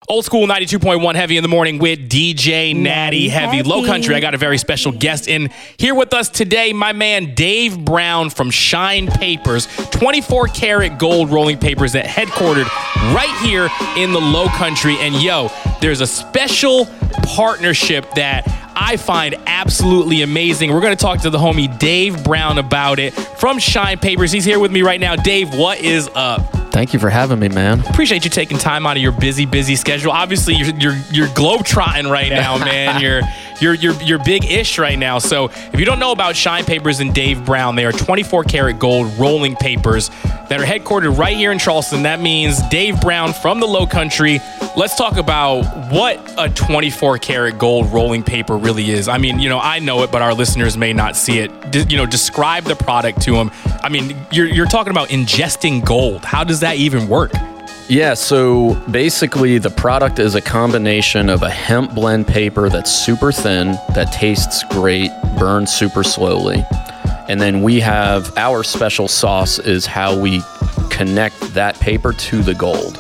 Old School 92.1 Heavy in the Morning with DJ Natty Heavy. Low Country, I got a very special guest in here with us today. My man Dave Brown from Shine Papers, 24 karat gold rolling papers that headquartered right here in the Low Country. And yo, there's a special partnership that I find absolutely amazing. We're going to talk to the homie Dave Brown about it from Shine Papers. He's here with me right now. Dave, what is up? Thank you for having me, man. Appreciate you taking time out of your busy schedule. Obviously, you're globetrotting right now, man. You're big-ish right now. So if you don't know about Shine Papers and Dave Brown, they are 24 karat gold rolling papers that are headquartered right here in Charleston. That means Dave Brown from the Low Country. Let's talk about what a 24 karat gold rolling paper really is. I mean, I know it, but our listeners may not see it. Describe the product to them. I mean, you're talking about ingesting gold. How does that even work? Yeah, so basically the product is a combination of a hemp blend paper that's super thin, that tastes great, burns super slowly. And then we have our special sauce is how we connect that paper to the gold.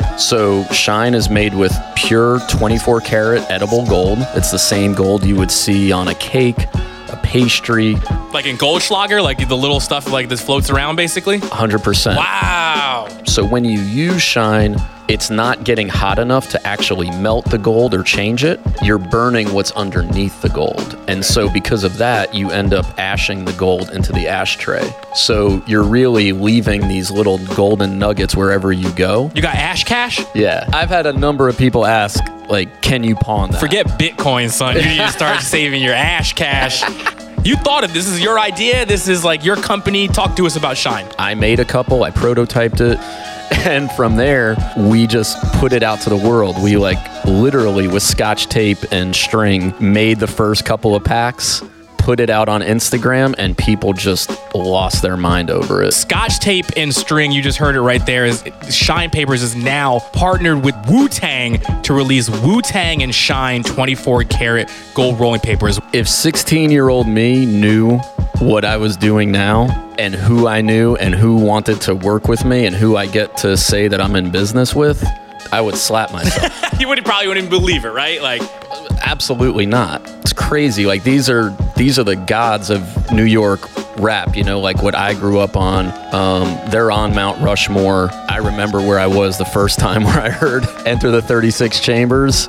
So Shine is made with pure 24 karat edible gold. It's the same gold you would see on a cake, a pastry. Like in Goldschlager, like the little stuff like this floats around basically? 100%. Wow. So when you use Shine, it's not getting hot enough to actually melt the gold or change it. You're burning what's underneath the gold. And so because of that, you end up ashing the gold into the ashtray. So you're really leaving these little golden nuggets wherever you go. You got ash cash? Yeah. I've had a number of people ask, like, can you pawn that? Forget Bitcoin, son. You need to start saving your ash cash. You thought of this. This is your idea. This is like your company. Talk to us about Shine. I made a couple. I prototyped it. And from there, we just put it out to the world. We literally with scotch tape and string made the first couple of packs, put it out on Instagram, and people just lost their mind over it. Scotch tape and string, you just heard it right there. Shine Papers is now partnered with Wu-Tang to release Wu-Tang and Shine 24 karat gold rolling papers. If 16-year-old me knew what I was doing now and who I knew and who wanted to work with me and who I get to say that I'm in business with, I would slap myself. You probably wouldn't even believe it, right? Absolutely not. It's crazy. These are the gods of New York rap, like what I grew up on. They're on Mount Rushmore. I remember where I was the first time where I heard Enter the 36 Chambers.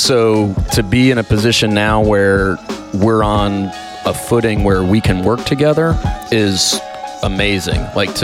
So to be in a position now where we're on a footing where we can work together is amazing.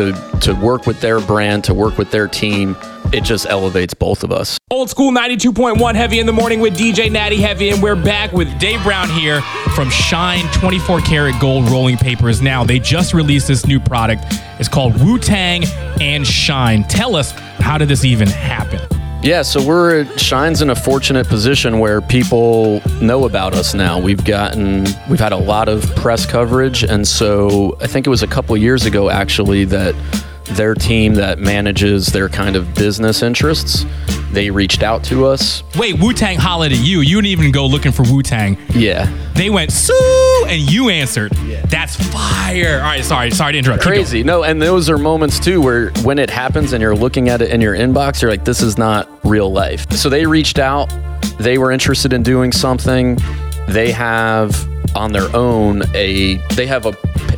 To work with their brand, to work with their team, it just elevates both of us. Old School 92.1 Heavy in the Morning with DJ Natty Heavy, and we're back with Dave Brown here from Shine 24 karat gold rolling papers. Now, they just released this new product. It's called Wu-Tang and Shine. Tell us, how did this even happen? Yeah, so Shine's in a fortunate position where people know about us now. We've had a lot of press coverage, and so I think it was a couple of years ago actually that their team that manages their kind of business interests, they reached out to us. Wait, Wu-Tang hollered at you. You didn't even go looking for Wu-Tang. Yeah. They went, Sue, and you answered. Yeah. That's fire. All right, sorry to interrupt. Crazy. No, and those are moments too where when it happens and you're looking at it in your inbox, you're like, this is not real life. So they reached out. They were interested in doing something. They have on their own they have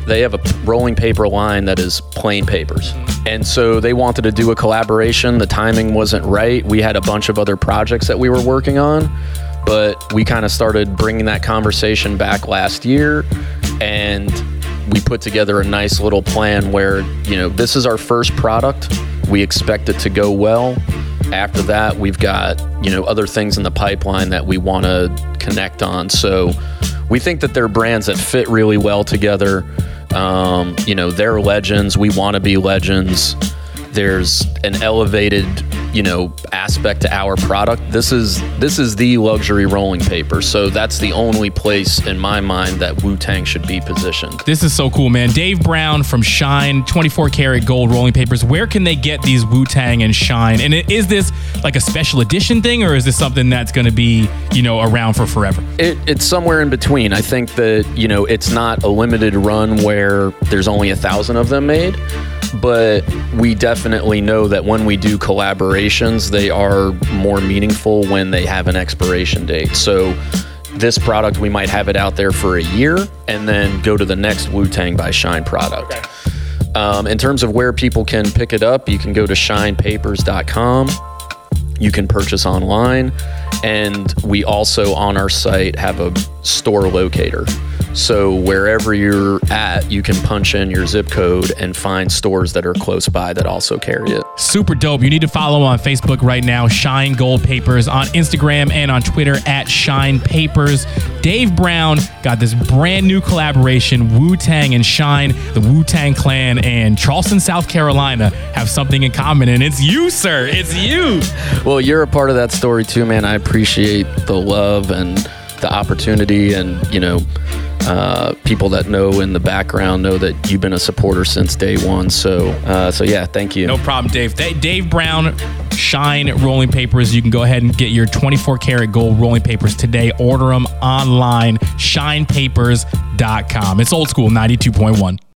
a rolling paper line that is plain papers. And so they wanted to do a collaboration. The timing wasn't right. We had a bunch of other projects that we were working on, but we kind of started bringing that conversation back last year, and we put together a nice little plan where, this is our first product. We expect it to go well. After that, we've got, other things in the pipeline that we want to connect on. So we think that they're brands that fit really well together. They're legends. We want to be legends. There's an elevated, aspect to our product. This is the luxury rolling paper. So that's the only place in my mind that Wu-Tang should be positioned. This is so cool, man. Dave Brown from Shine 24 karat gold rolling papers. Where can they get these Wu-Tang and Shine? And is this like a special edition thing, or is this something that's going to be, around for forever? It's somewhere in between. I think that, it's not a limited run where there's only 1,000 of them made. but we definitely know that when we do collaborations, they are more meaningful when they have an expiration date. So this product, we might have it out there for a year and then go to the next Wu-Tang by Shine product. Okay. In terms of where people can pick it up, you can go to shinepapers.com. You can purchase online, and we also on our site have a store locator. So wherever you're at, you can punch in your zip code and find stores that are close by that also carry it. Super dope. You need to follow on Facebook right now, Shine Gold Papers, on Instagram and on Twitter at Shine Papers. Dave Brown got this brand new collaboration. Wu-Tang and Shine, the Wu-Tang Clan, and Charleston, South Carolina have something in common, and it's you, sir. It's you. Well, you're a part of that story too, man. I appreciate the love and the opportunity, and people that know in the background know that you've been a supporter since day one. So yeah, thank you. No problem, Dave. Dave Brown, Shine Rolling Papers. You can go ahead and get your 24 karat gold rolling papers today. Order them online, shinepapers.com. It's old school 92.1.